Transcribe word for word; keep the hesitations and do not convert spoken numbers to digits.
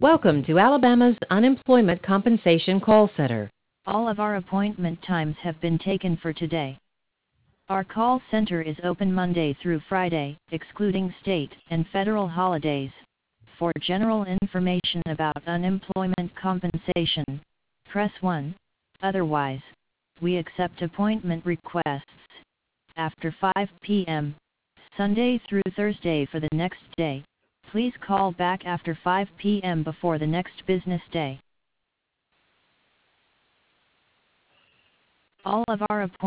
Welcome to Alabama's Unemployment Compensation Call Center. All of our appointment times have been taken for today. Our call center is open Monday through Friday, excluding state and federal holidays. For general information about unemployment compensation, press one. Otherwise, we accept appointment requests after five p m Sunday through Thursday for the next day. Please call back after five p m before the next business day. All of our appointments